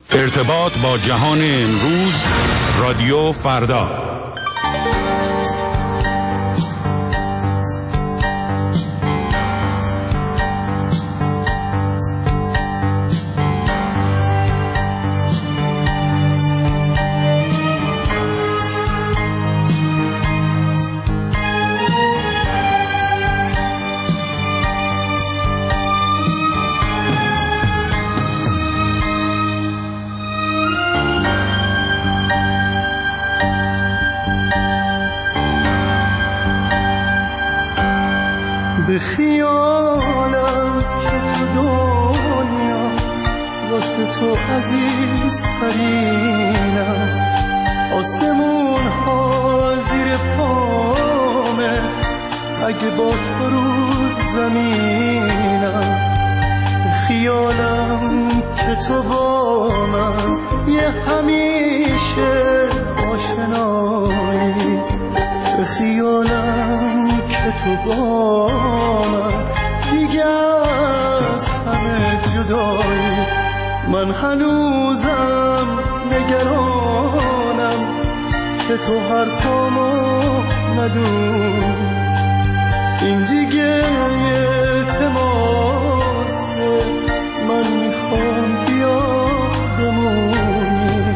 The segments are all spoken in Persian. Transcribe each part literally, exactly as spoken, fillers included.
ارتباط با جهان امروز، رادیو فردا. به خیالم که تو دنیا واسه تو عزیز ترینم، آسمون ها زیر پامه اگه با تو رو زمینم. به خیالم که تو با من یه همیشه آشنایی، به خیالم که تو با من دیگه از همه جدایی. من هنوزم نگرانم که تو حرفامو ندونی، این دیگه یه تماسه، من میخوام بیا بمونی.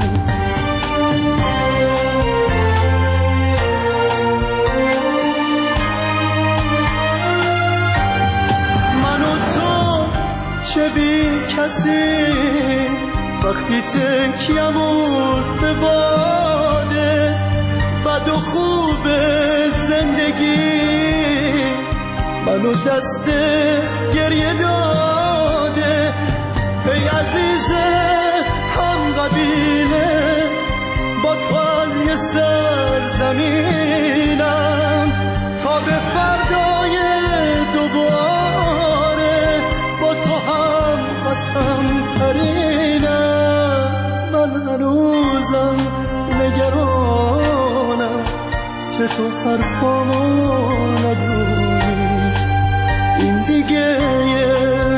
چه بی کسی وقتی تکیمون به باده، بد و خوب زندگی منو دست گریه داده. ای عزیز هم قبیله، با تو از یه سرزمینم تا به فردای دوباره با تو هم قسم ترینم. من هنوزم نگرانم که تو حرفامو ندونی، این دیگه یه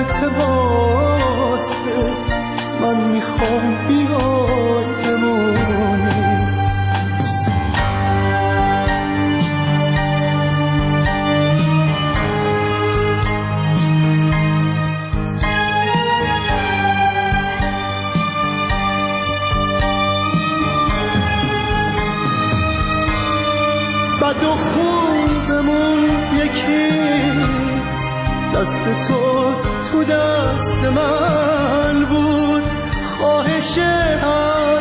تماسه، من میخوام بیای بمونی. بد و خوبمون یکی، دست تو تو دست من بود، خواهش هر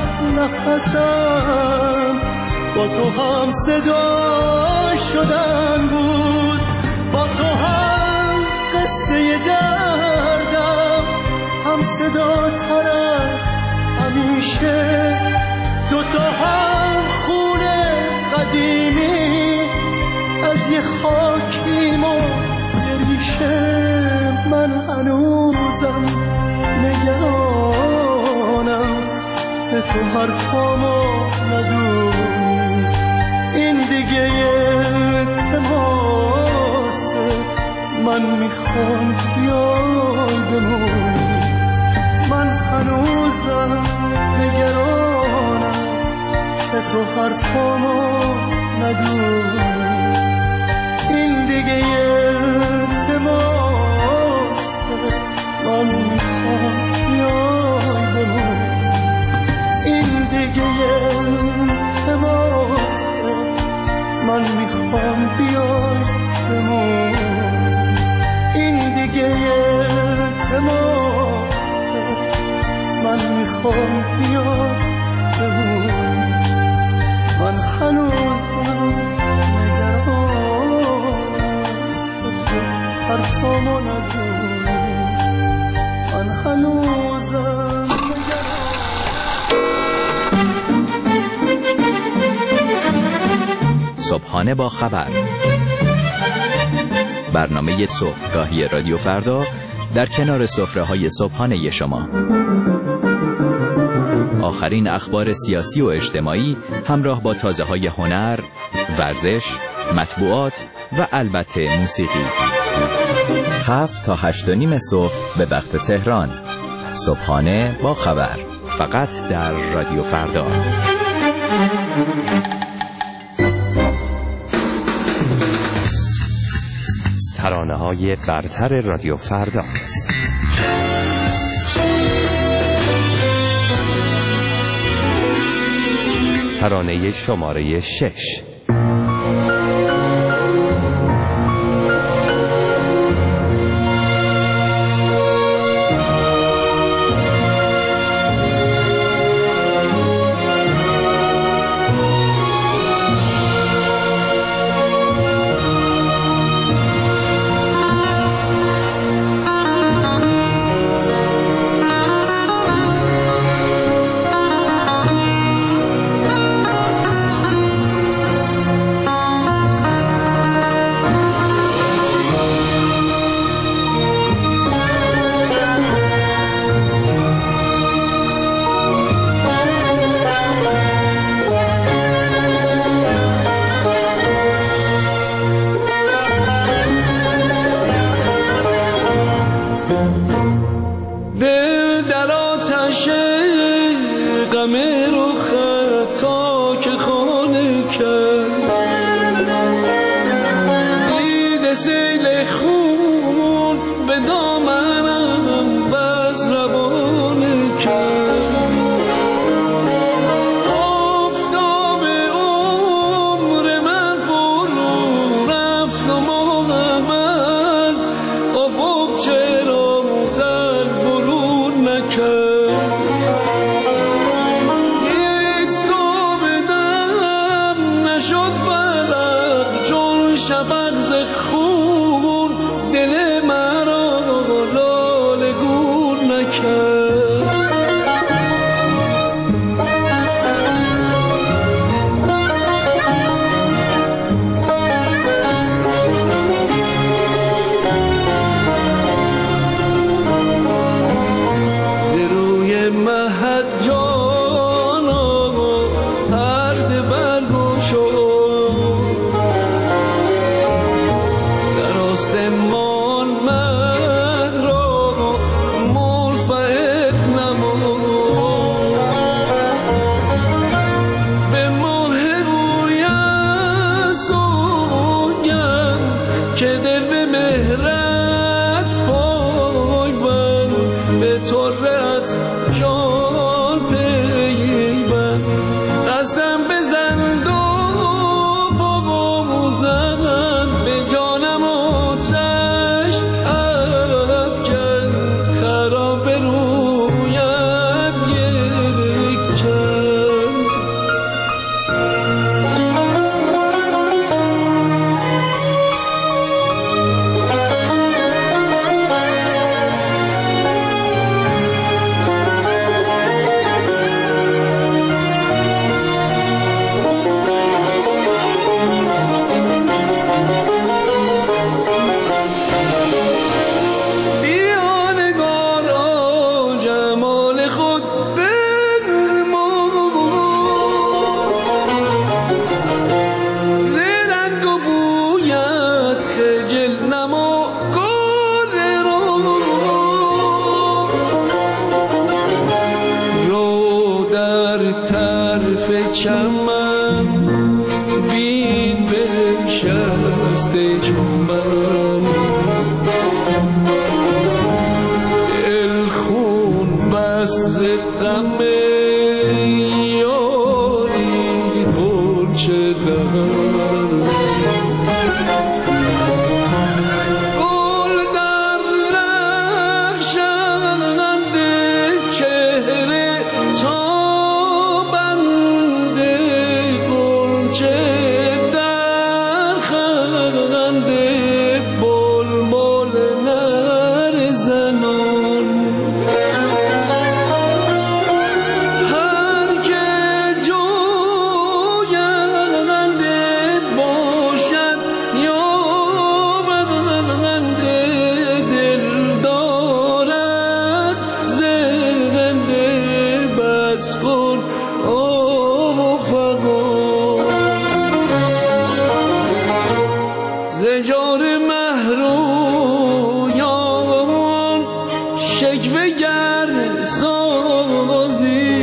نفسم با تو هم صدا شدن بود، با تو هم قصه دردم هم صدا تر از همیشه، دوتا هم خونه قدیمی از یه خاکیم و یه ریشه. من هنوزم نگرانم که تو حرفامو ندونی، این دیگه یه تماسه، من میخوام بیای بمونی. من هنوزم نگرانم که تو حرفامو ندونی، این دیگه یه تماسه، من میخوام بیای بمونی. این دیگه یه تماسه، من میخوام بیای بمونی. این دیگه یه تماسه، من میخوام بیای بمونی. من هنوزم نگرانم تو حرفامو ندونی، من هنوزم نگرانم. صبحانه با خبر، برنامه صبحگاهی رادیو فردا در کنار سفره‌های صبحانه شما. آخرین اخبار سیاسی و اجتماعی همراه با تازه‌های هنر، ورزش، مطبوعات و البته موسیقی. هفت تا هشت و نیم صبح به وقت تهران. صبحانه با خبر. فقط در رادیو فردا. ترانه‌های برتر رادیو فردا. ترانه شماره شش. شکوه گر سازی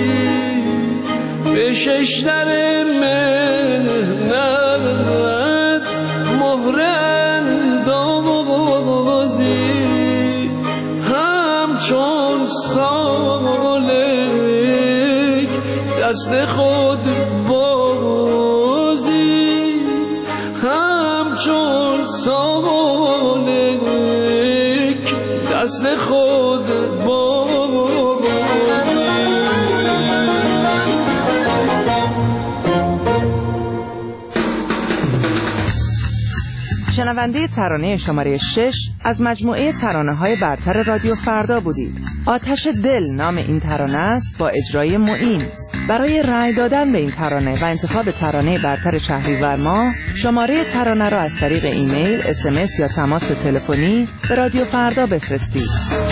ششدر مهنت مهر اندازی همچون سالک دست خود بازی همچون سالک دست خود بازی. شنونده ترانه شماره شش از مجموعه ترانه‌های برتر رادیو فردا بودید. آتش دل نام این ترانه است با اجرای معین. برای رأی دادن به این ترانه و انتخاب ترانه برتر شهریور ماه شماره ترانه را از طریق ایمیل، اس ام اس یا تماس تلفنی به رادیو فردا بفرستید.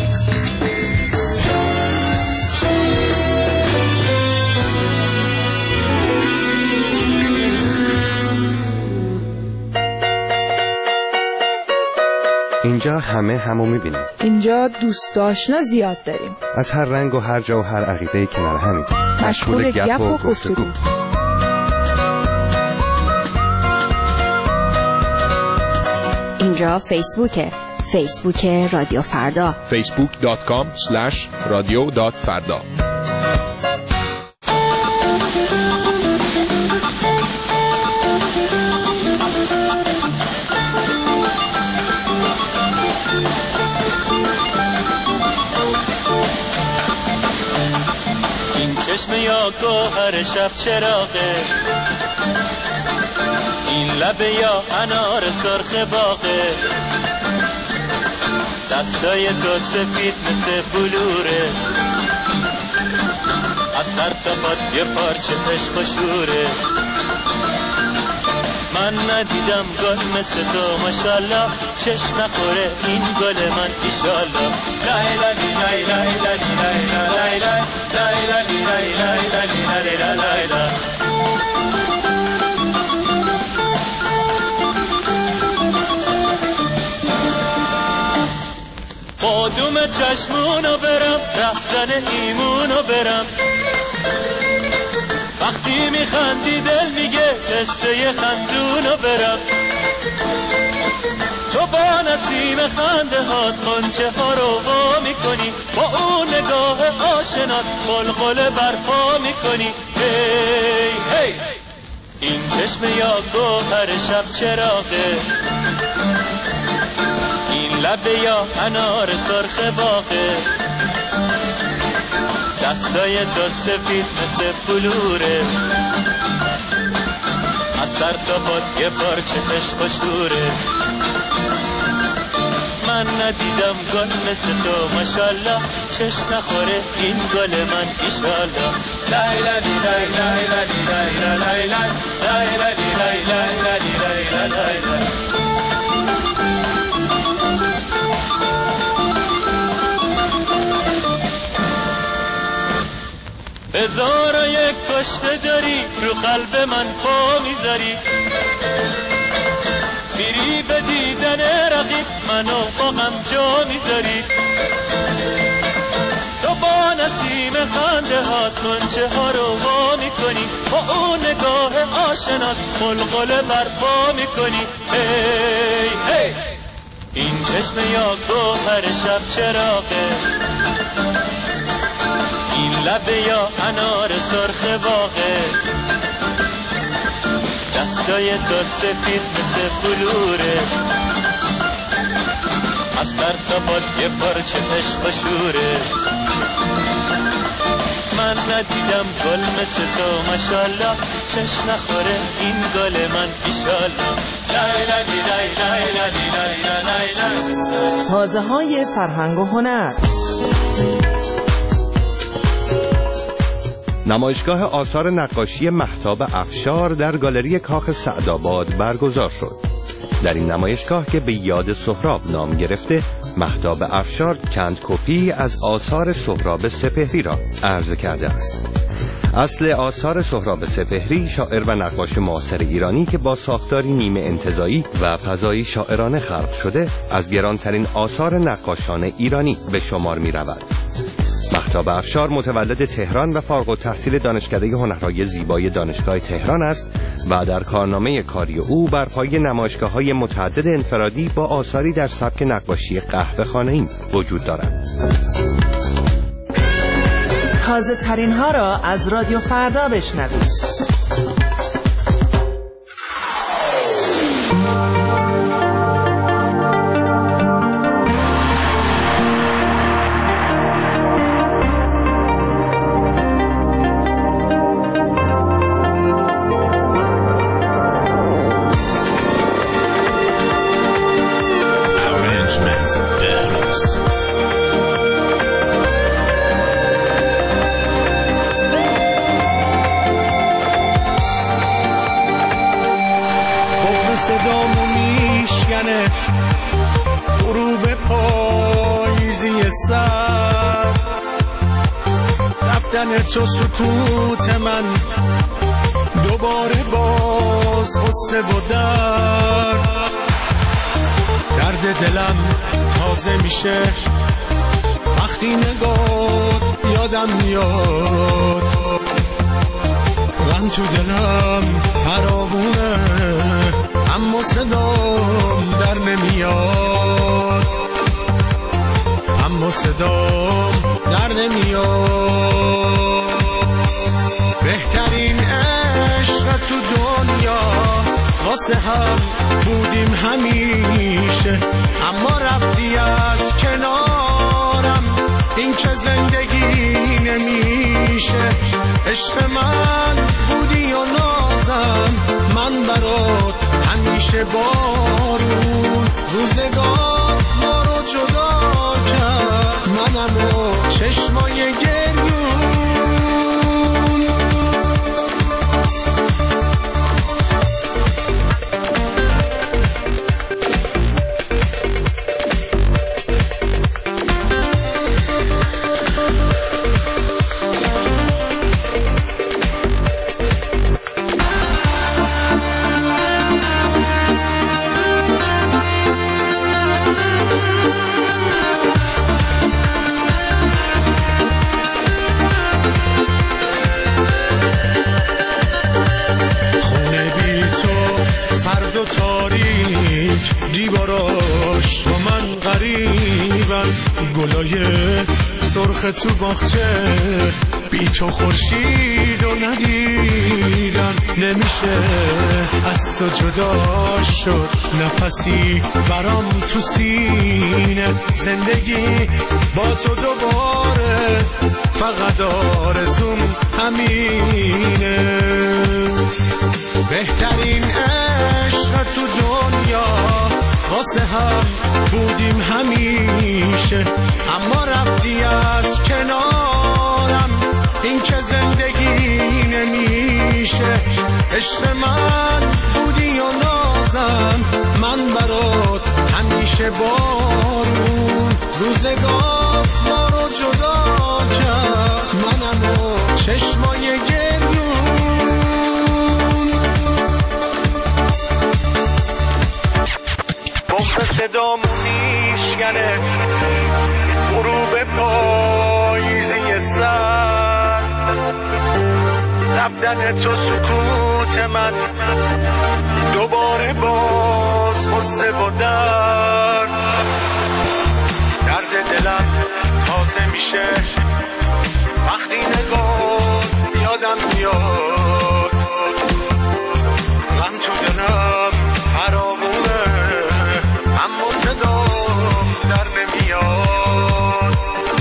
اینجا همه همو میبینیم. اینجا دوست آشنا زیاد داریم. از هر رنگ و هر جا و هر عقیده کنار همین. مشغول گپ و گفتگو. اینجا فیسبوکه. فیسبوک رادیو فردا. فیسبوک دات کام اسلش رادیو دات فردا. یا گوهر شب چراغه، این لبه یا انار سرخ باغه، دستای تو سفید مثل بلوره، از سر تا پات یه پارچه عشق و شوره. من ندیدم گل مثل تو ماشالله، چشم نخوره این گل من ایشالله. لای لای لای لای لای لای لای لای لای لای لای لای لای لای. بادوم چشمونو برم، رهزن ایمونو برم، وقتی میخندی دل میگه تسته خندونو برم. تو با نسیم خنده هات غنچه ها رو وا میکنی، با اون نگاه آشنات قلقله برپا میکنی. هی هی این چشم یا گوهر شب چراغه، این لبه یا انار سرخ باغه، دستای تو سفید مثل بلوره، از سر تا پات یه پارچه عشق و شوره. من ندیدم گل مثل تو ماشالله، چشم نخوره این گل من ایشالله. لای لای لای لای لای لای لای لای لای لای لای لای لای لای لای. هزار و یک کشته داری رو قلب من پا میذاری، میری به دیدن رقیب منو با غم جا میذاری. تو با نسیم خنده هات غنچه ها رو وا میکنی، با اون نگاه آشنات قلقله برپا میکنی. هی هی این چشم یا گوهر شب چراغه، این لبه یا انار سرخ باغه، دستای تو سفید مثل بلوره، از سر تا پات یه پارچه عشق و شوره. من ندیدم گل مثل تو ماشالله، چشم نخوره این گل من ایشالله. لای لای لای لای لای لای لای. تازه های فرهنگ و هنر. نمایشگاه آثار نقاشی مهتاب افشار در گالری کاخ سعدآباد برگزار شد. در این نمایشگاه که به یاد سهراب نام گرفته، مهتاب افشار چند کپی از آثار سهراب سپهری را عرضه کرده است. اصل آثار سهراب سپهری شاعر و نقاش معاصر ایرانی که با ساختاری نیمه انتزاعی و فضایی شاعرانه خلق شده، از گرانترین آثار نقاشان ایرانی به شمار می رود. مهتاب افشار متولد تهران و فارغ التحصیل دانشکده هنرهای زیبای دانشگاه تهران است و در کارنامه کاری او بر پایه نمایشگاه‌های متعدد انفرادی با آثاری در سبک نقاشی قهوه‌خانه‌ای وجود دارد. تازه ترین ها را از رادیو فردا بشنوید. صدامو میشکنه غروب پاییزی سر، رفتن تو سکوت من دوباره باز غصه و درد، درد دلم تازه میشه وقتی نگاه یادم میاد، غم تو دلم فراوونه اما صدام در نمیاد، اما صدام در نمیاد. بهترین عشق تو دنیا واسه هم بودیم همیشه، اما رفتی از کنارم این که زندگی نمیشه. عشق من بودی و نازم من برات همیشه بارون، روزگار ما رو جدا کرد منم و چشمای گریون. سرد و تاریک دیواراش با من غریبن، گلای سرخ تو باغچه بی تو خورشید و ندیدن. نمیشه از تو جدا شد نفسی برام تو سینه، زندگی با تو دوباره فقط آرزوم همینه. بهترین عشق تو دنیا واسه هم بودیم همیشه، اما رفتی از کنارم این که زندگی نمیشه. عشق من بودی و نازم من برات همیشه بارون، روزگار ما رو جدا کرد منم و چشمای گریون. بغض صدامو میشکنه غروب پاییزی سر، رفتن تو سکوت من دوباره باز غصه و درد، درد دلم تازه میشه وقتی نگاه یادم میاد، غم تو دلم فراوونه اما صدام در نمیاد،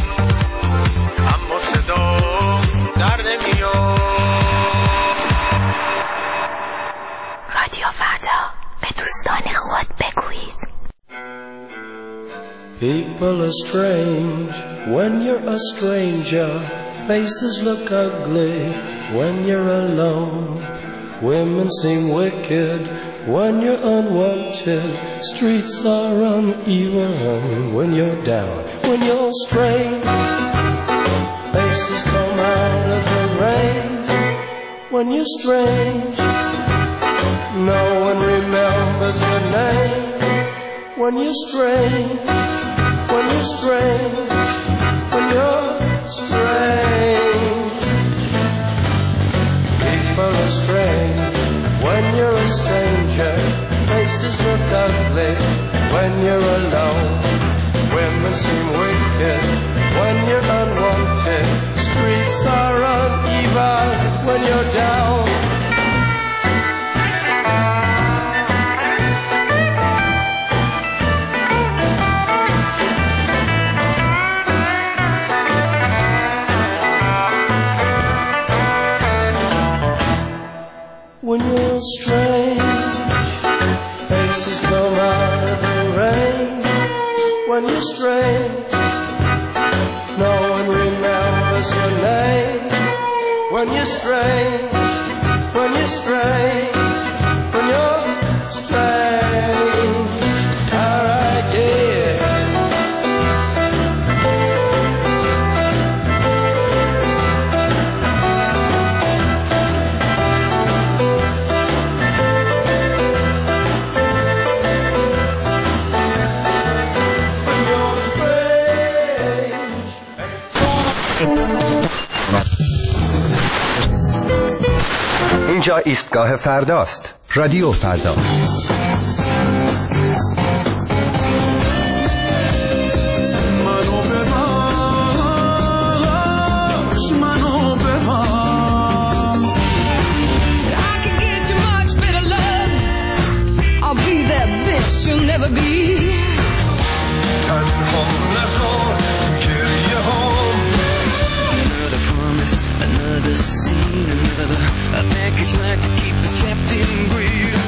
اما صدام در نمیاد. رادیو فردا به دوستان خود بگویید. People are strange when you're a stranger. Faces look ugly when you're alone. Women seem wicked when you're unwanted. Streets are uneven when you're down. When you're strange, faces come out of the rain. When you're strange, no one remembers your name. When you're strange, when you're strange, when you're strange. People are strange when you're a stranger. Faces look ugly when you're alone. Women seem wicked when you're unwanted. Streets are uneven when you're down. When you're strange, faces come out of the rain. When you're strange, no one remembers your name. When you're strange, when you're strange, when you're strange. Alright, yeah. اینجا ایستگاه فرداست. رادیو فردا. منو ببخش، منو ببخش. I can get you much better love. I'll be that bitch you'll never be. تنها نذار تو گریه هام. Another promise, another scene, another a package like to keep us trapped in greed.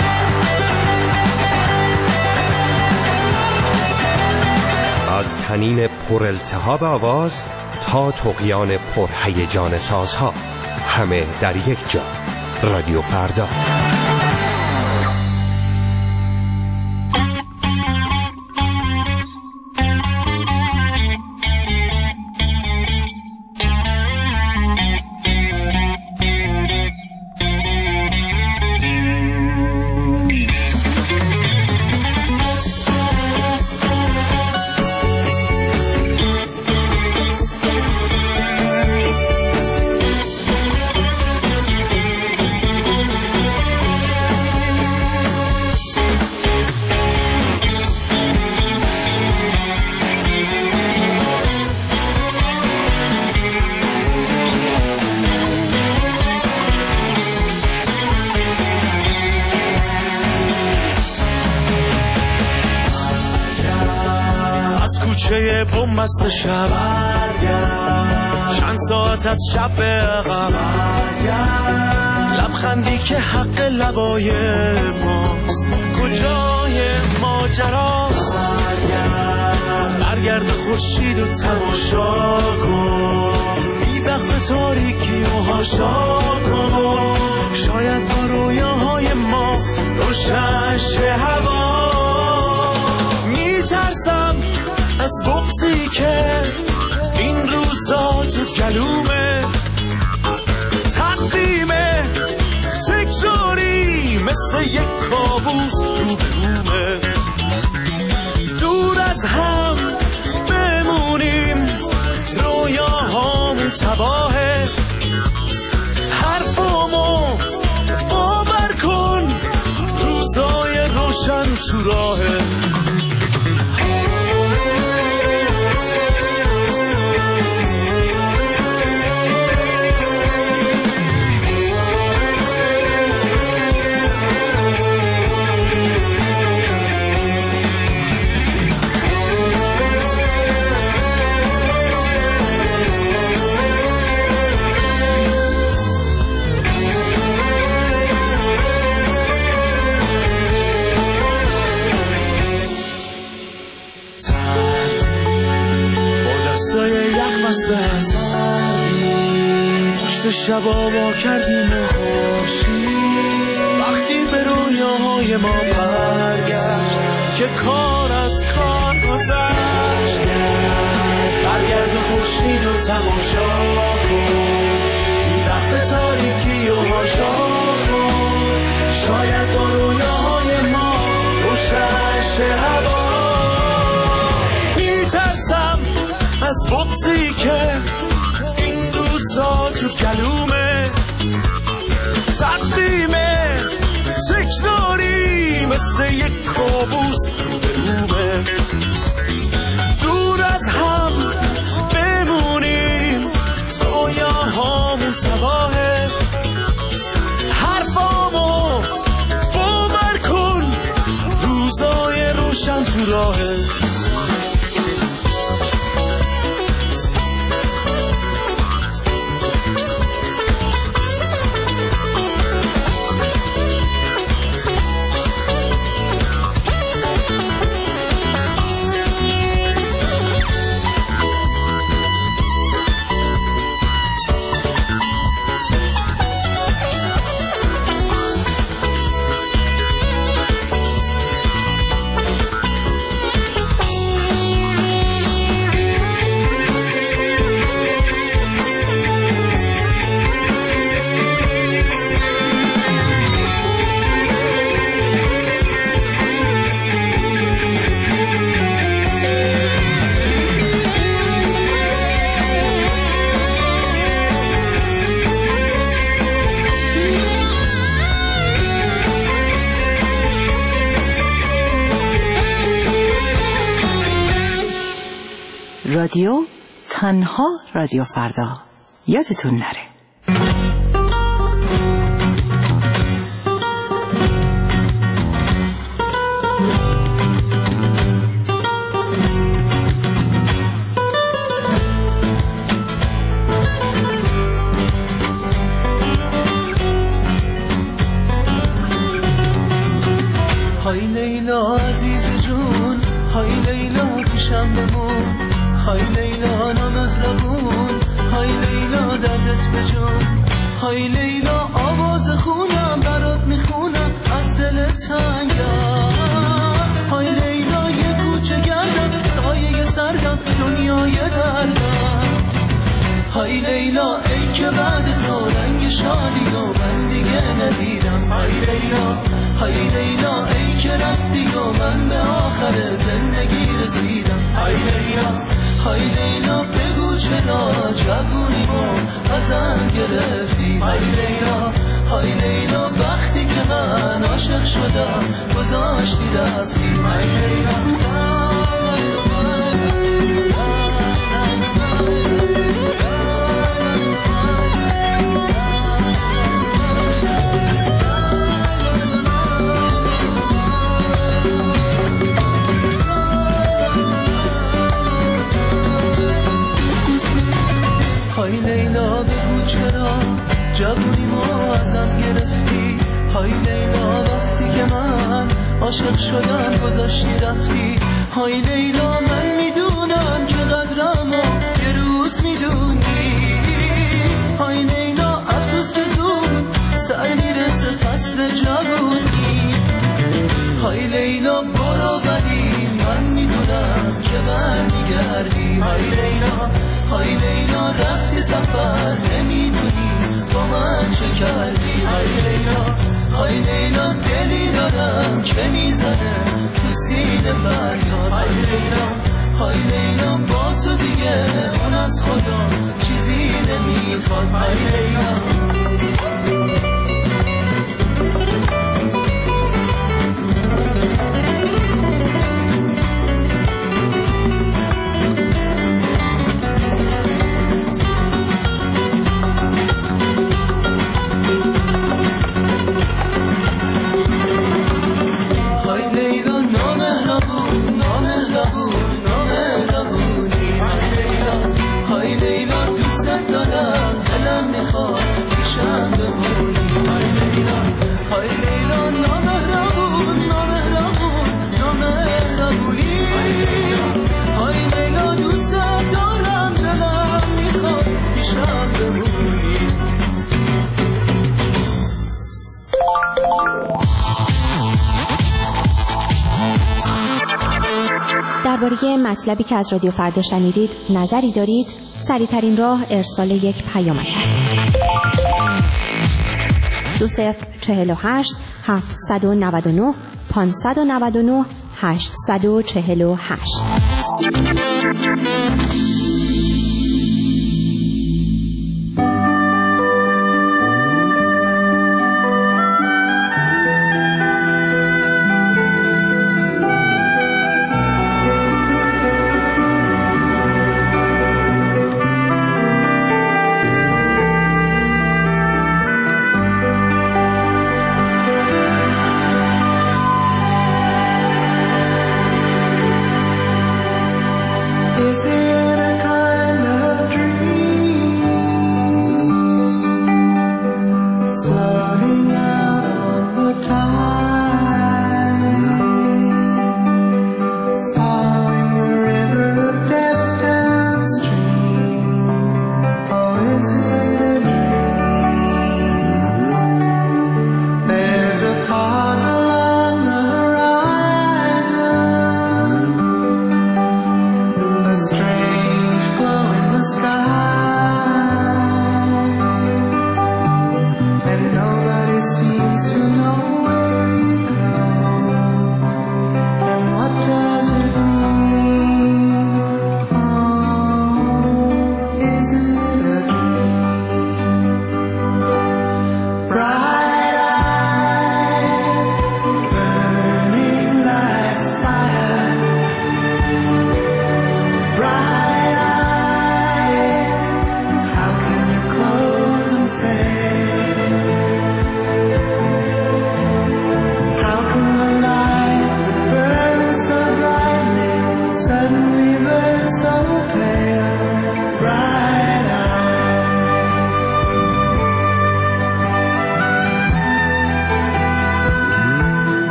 از طنین پر التهاب آواز تا طغیان پر هیجان سازها، همه در یک جا. رادیو فردا. کوچه بومبست شب چند ساعت از شب به عقب لبخندی که حق لبای ماست کجای ماجراست برگرد خورشید و تماشا کن بی وقت تاریکی و هاشا کن شاید با رویاهای ما روشن شه هوا میترسم از بغضی که این روزا تو گلومه تقویمه تکراری مثل یک کابوس رو بومه دور از هم بمونیم رویاهامون تباهه حرفامو باور کن روزای روشن تو راهه پشت شبا با کردیم و خوشی وقتی به رویاهای ما برگشت که کار از کار گذشت برگرد و خورشید و تماشا کن بی وقت تاریکی و هاشا کن شاید با رویاهای ما روشن شه هوا میترسم از بغضی که که این روزا تو گلومه، تقویمه تکراری مثل یک کابوس روبرومه. دور از هم بمونیم رویاهامون تباهه، حرفامو باور کن روزای روشن تو راهه. رادیو تنها رادیو فردا، یادتون نره. های لیلا عزیز جون، های لیلا پیشم بمون، های لیلا نامهربون، های لیلا دردت بجون، های لیلا آواز خونم برات میخونم از دل تنگم، های لیلا یه کوچه گردم سایه سردم دنیای دردم، های لیلا ای که بعد تو رنگ شادی و من دیگه ندیدم، های لیلا های لیلا ای که رفتی و من به آخر زندگی رسیدم، های لیلا های لیلا بگو چرا جوونیمو ازم گرفتی، های لیلا های لیلا وقتی که من عاشق شدم گذاشتی رفتی، های لیلا. های لیلا بگو چرا جوونیمو ازم گرفتی، های لیلا وقتی که من عاشق شدم گذاشتی رفتی، های لیلا من میدونم که قدرمو یه روز میدونی، های لیلا افسوس که زود سر میرسه فصل جوونی، های لیلا برو ولی من میدونم که برمیگردی، های لیلا های لیلا رفتی سفر نمیدونی با من چه کردی، های لیلا های لیلا دلی دارم که میزنه تو سینه فریاد، های لیلا های لیلا با تو دیگه اون از خدا چیزی نمیخواد، های لیلا. درباره مطلبی که از رادیو فردا شنیدید نظری دارید؟ سریع‌ترین راه ارسال یک پیامک است. دو صفر چهل و هشت هفتصد و نود و نه پانصد و نود و نه هشتصد و چهل و هشت.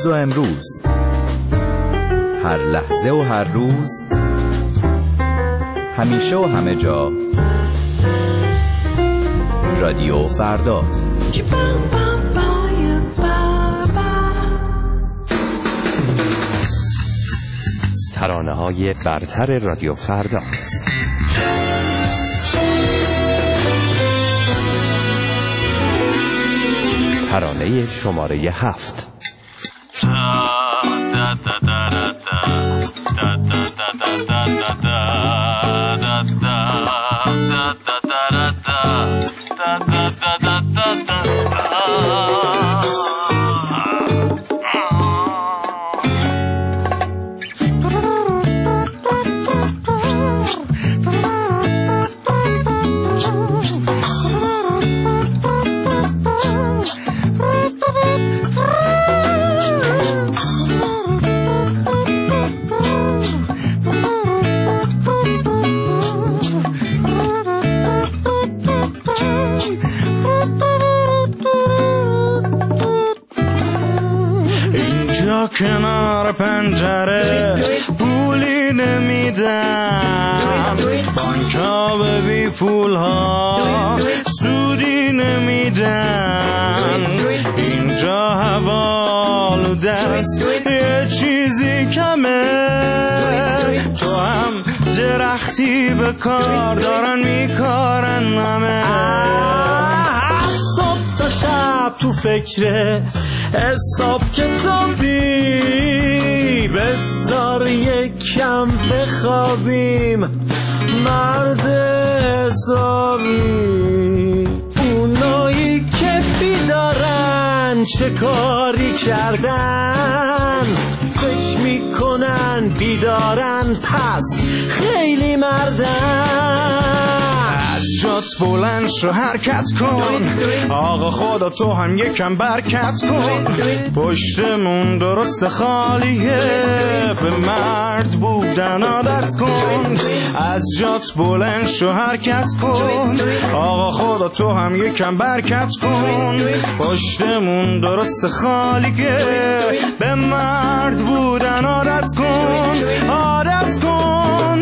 دیروز و امروز، هر لحظه و هر روز، همیشه و همه جا. رادیو فردا. ترانه‌های برتر رادیو فردا. ترانه شماره هفت. کنار پنجره پولی نمیدم، بانکا به بی پول ها سودی نمیدن، اینجا حوالو دست یه چیزی کمه، تو هم درختی به کار دارن میکارن همه، صبح تا شب تو فکره حساب کتابی، بذار یکم بخوابیم مرد حسابی، اونایی که بیدارن چه کاری کردن، فکر میکنن بیدارن پس خیلی مردن، جات بلند شو حرکت کن، آقا خدا تو هم یکم برکت کن، پشتمون درست خالیه به مرد بودن عادت کن، از جات بلند شو حرکت کن، آقا خدا تو هم یکم برکت کن، پشتمون درست خالیه به مرد بودن عادت کن، عادت کن.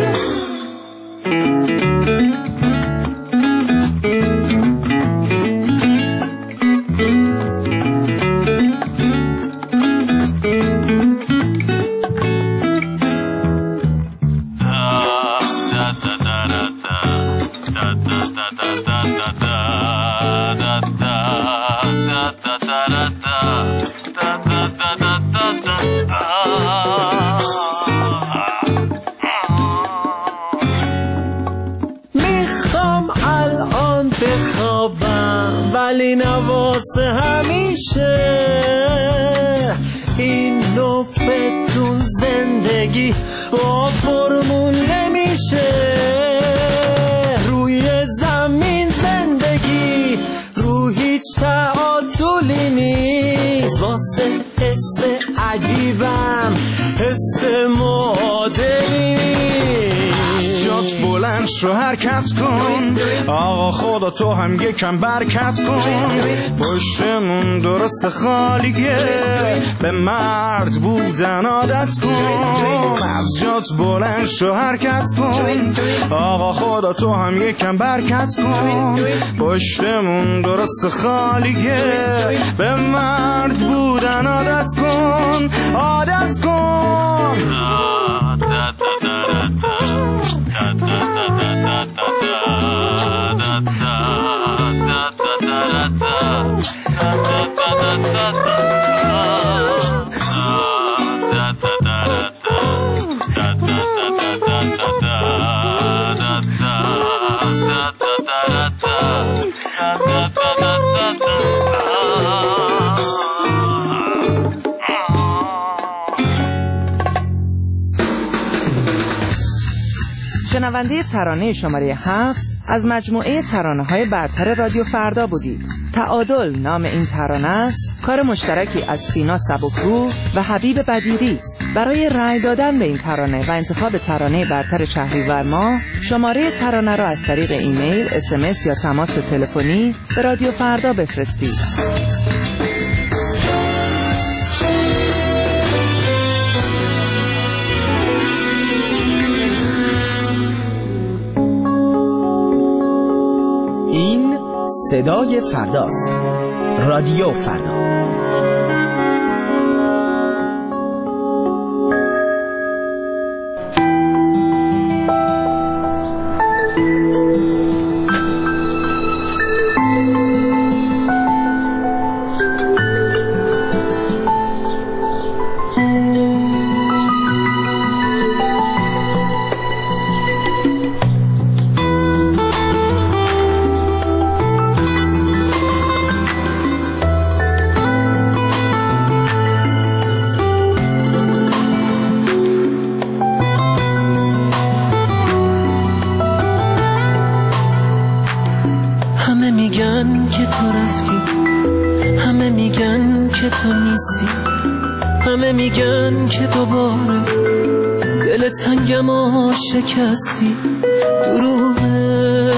میخوام الان بخوابم ولی نواسه همیشه، این نو بدون زندگی با فرمون نمیشه، روی زمین زندگی رو هیچ تعادلی نیست، واسه حس عجیبم حس معادلی نیست، جات بلند شو حرکت کن، آقا خدا تو هم یکم برکت کن، پشتمون درست خالیه به مرد بودن عادت کن، از جات بلند شو حرکت کن، آقا خدا تو هم یکم برکت کن، پشتمون درست خالیه به مرد بودن عادت کن، عادت کن. شنونده ترانه شماره هفت از مجموعه ترانه‌های برتر رادیو فردا بودید. تعادل نام این ترانه است، کار مشترکی از سینا سبکرو و حبیب بدیری. برای رأی دادن به این ترانه و انتخاب ترانه برتر شهریور ماه، شماره ترانه را از طریق ایمیل، اس ام اس یا تماس تلفنی به رادیو فردا بفرستید. صدای فرداست. رادیو فردا. همه میگن که تو رفتی، همه میگن که تو نیستی، همه میگن که دوباره دل تنگم و شکستی. دروغه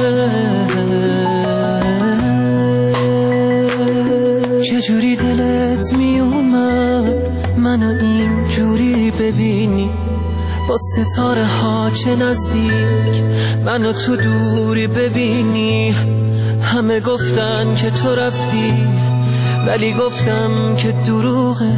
چجوری دلت میومد منو اینجوری ببینی، با ستاره ها چه نزدیک منو تو دوری ببینی. همه گفتن که تو رفتی ولی گفتم که دروغه.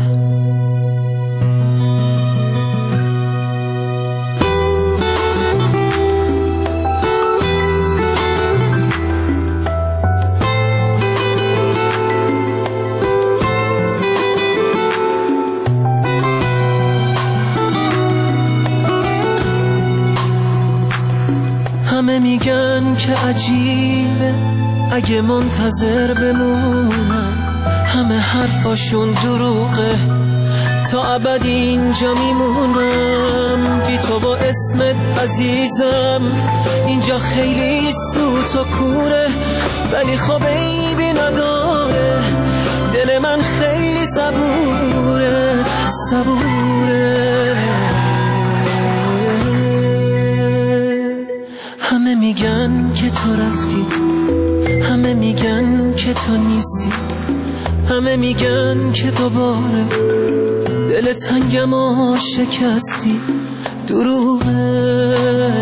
همه میگن که عجیبه اگه منتظر بمونم، همه حرفاشون دروغه، تا ابد اینجا میمونم. بی تو با اسمت عزیزم اینجا خیلی سوت و کوره، ولی خب عیبی نداره، دل من خیلی صبوره صبوره. همه میگن که تو رفتی، همه میگن که تو نیستی، همه میگن که دوباره دل تنگم و شکستی. دروغه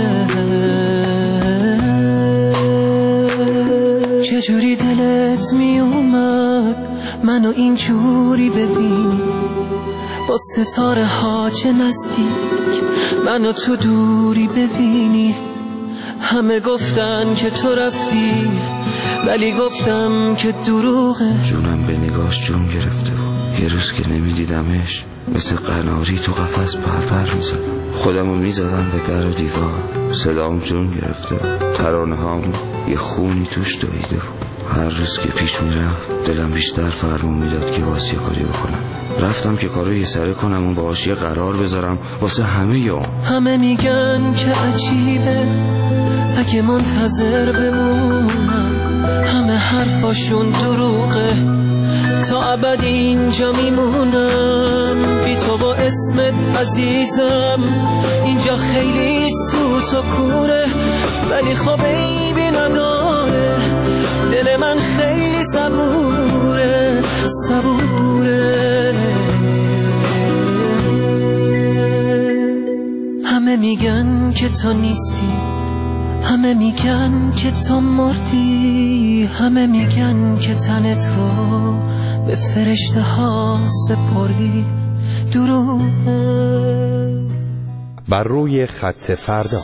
چجوری دلت میومد منو اینجوری ببینی، با ستاره ها چه نزدیک منو تو دوری ببینی. همه گفتن که تو رفتی ولی گفتم که دروغه. جونم به نگاش جون گرفته بود، یه روز که نمیدیدمش مثل قناری تو قفس پرپر میزدم، خودمو میزدم به در و دیوار، صدام جون گرفته بود، ترانه هام یه خونی توش دویده بود. هر روز که پیش میرفت دلم بیشتر فرمون میداد که واسه کاری بکنم. رفتم که کارو یه سره کنم و باهاش یه قرار بذارم واسه همه یوم. همه میگن که عجیبه اگه منتظر بمونم، همه حرفاشون دروغه، تا ابد اینجا میمونم. بی تو با اسمت عزیزم اینجا خیلی سوت و کوره، ولی خب عیبی نداره، دل من خیلی صبوره صبوره. همه میگن که تو نیستی، همه میگن که تو مردی، همه میگن که تنت رو به فرشته ها سپردی. دروغه. بر روی خط فردا.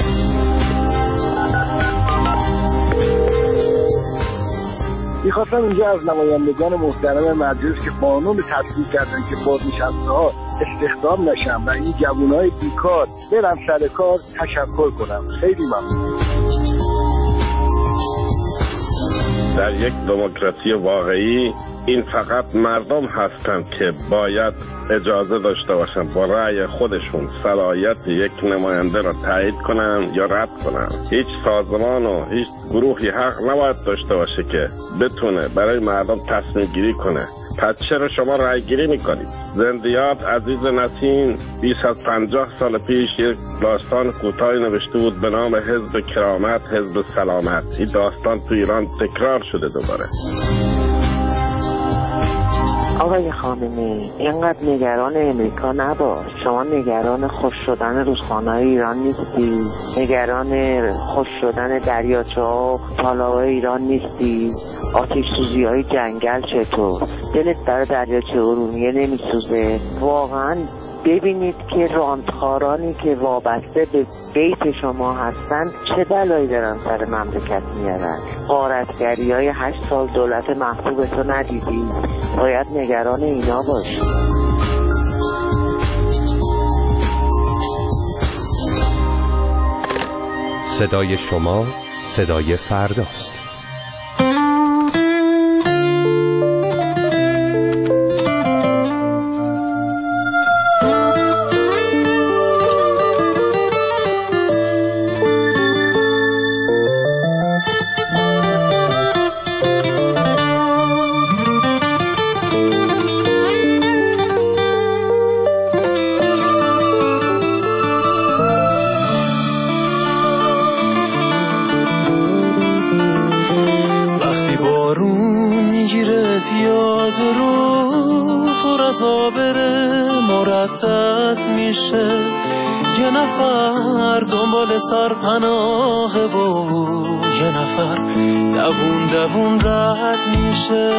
میخواستم اینجا از نمایندگان محترم مجلس که قانون تصویب کردن که بازنشسته ها استخدام نشن و این جوانای بیکار برن سر کار تشکر کنم. خیلی ممنون. در یک دموکراسی واقعی این فقط مردم هستند که باید اجازه داشته باشند با رأی خودشون صلاحیت یک نماینده را تایید کنند یا رد کنند. هیچ سازمان و هیچ گروهی حق نباید داشته باشه که بتونه برای مردم تصمیم گیری کنه. پس چرا شما رأی گیری میکنید؟ زندیات عزیز نسیم بیش از پنجاه سال پیش یک داستان کوتاهی نوشته بود به نام حزب کرامت، حزب سلامت. این داستان تو ایران تکرار شده دوباره. آقای خامنه‌ای اینقدر نگران امریکا نباش. شما نگران خوش شدن رودخانه‌های ایران نیستی، نگران خوش شدن دریاچه ها و تالاب‌های ایران نیستی. آتش سوزی های جنگل چطور؟ دلت برای دریاچه ارومیه نمیسوزه؟ واقعا ببینید که رانتخارانی که وابسته به بیت شما هستن چه بلایی دارن سر مملکت میارن. غارتگری های هشت سال دولت محبوب تو ندیدی؟ باید نگران اینا باشی. صدای شما صدای فرداست. یه نفر دنبال سرپناهه و یه نفر دوون دوون رد میشه.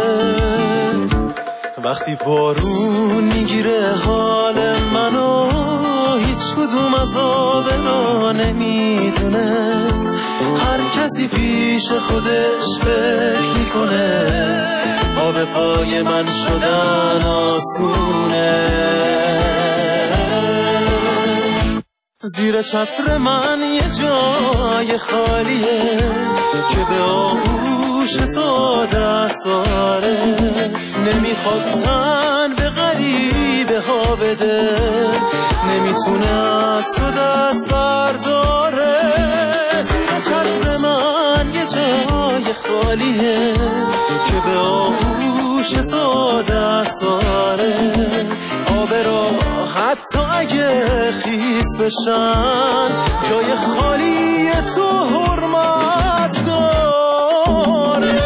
وقتی بارون میگیره حال منو هیچ کدوم از آبرا نمیدونه. هر کسی پیش خودش فکر میکنه آب پای من شدن آسونه. زیر چتر من یه جای خالیه که به آغوش تو دست داره. نمیخواد تن به غریبه ها بده، نمیتونه از تو دست برداره. زیر چتر من یه جای خالیه که به آغوش تو دست داره. آب را حتی اگه خیس بشن جای خالی تو حرمت داره.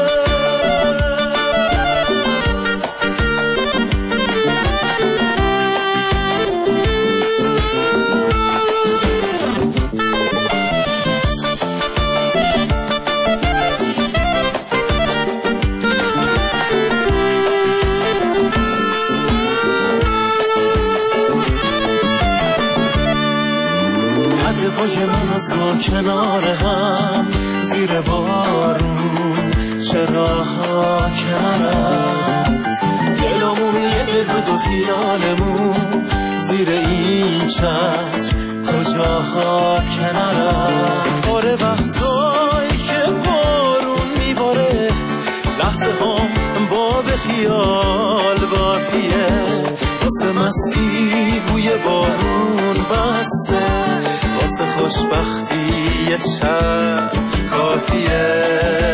پای من و تو کنار هم زیر بارون چراها کنارم. دلمون یه دل بود و خیالمون زیر این چتر کجاها کنارم. آره وقتایی که بارون میباره لحظه هم با به خیال باقیه. واسه مستی بوی بارون بسته، واسه خوشبختی یه شب کافیه.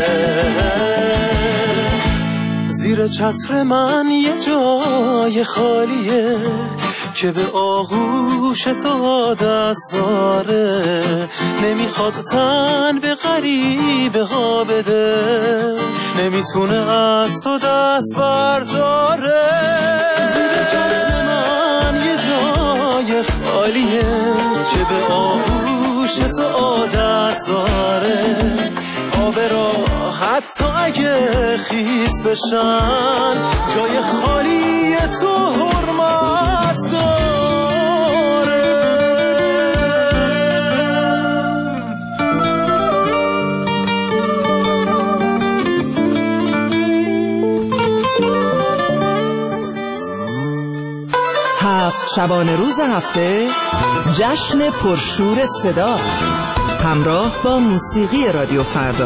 زیر چتر من یه جای خالیه که به آغوش تو دست داره. نمیخواد تن به غریبه ها بده، نمیتونه از تو دست برداره. زیر چتر من یه جای خالیه که به آغوش تو عادت داره. آب را حتی اگه خیس بشن جای خالی تو حرمت داره. هفت شبانه روز هفته جشن پرشور صدا همراه با موسیقی رادیو فردا.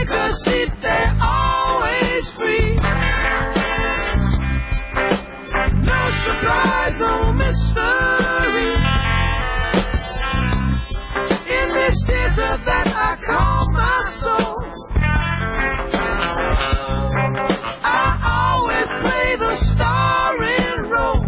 take a seat, they're always free. No surprise, no mystery. In this desert that I call my soul, I always play the starring role.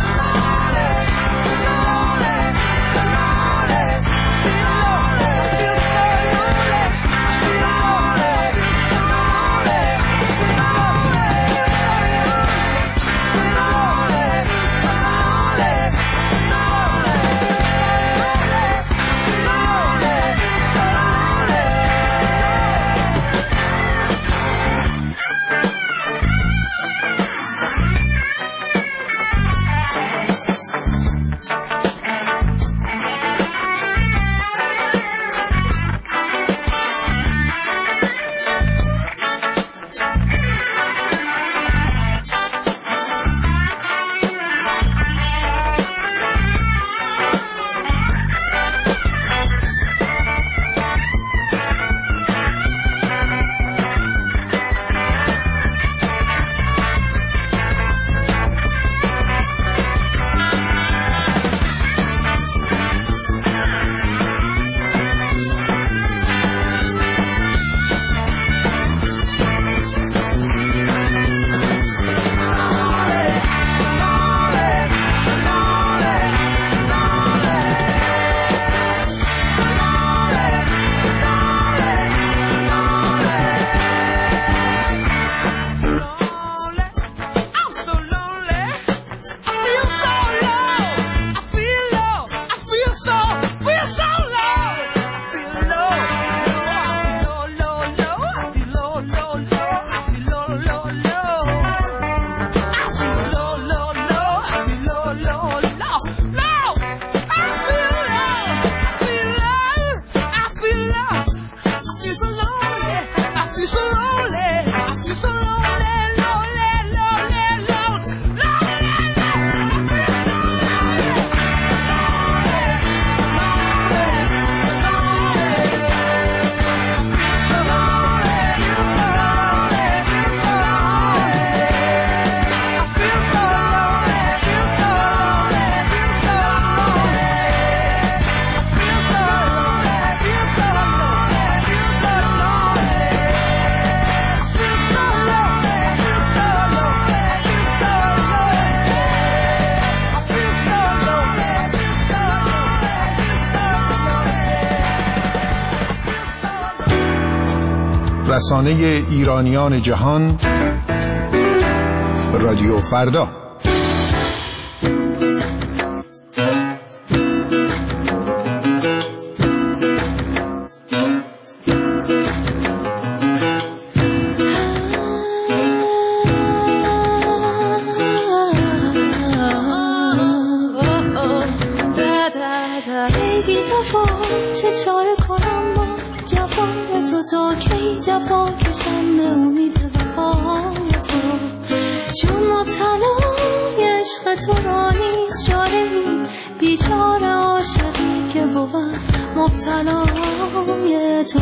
رسانه ایرانیان جهان، رادیو فردا. جفا کشم به امید وفای تو، چون مبتلای عشق تو را نیست چاره‌ای، بیچاره عاشقی که بود مبتلای تو.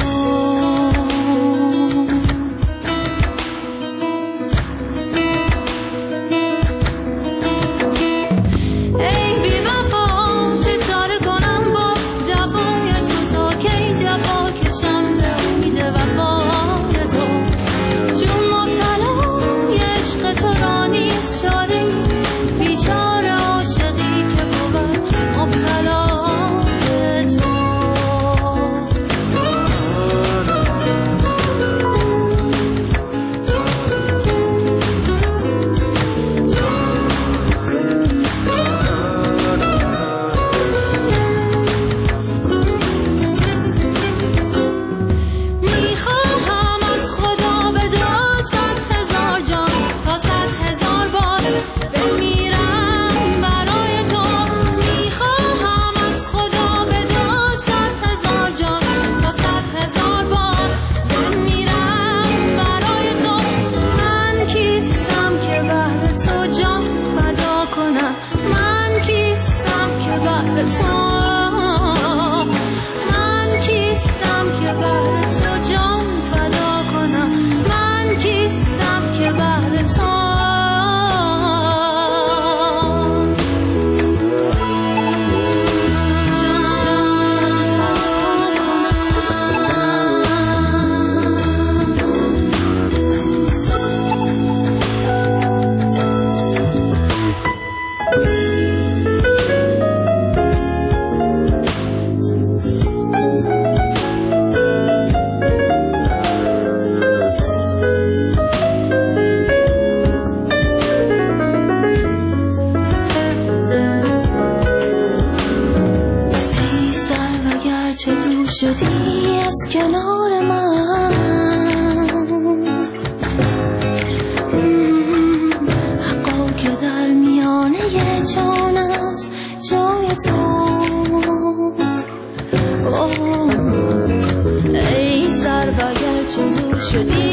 شدی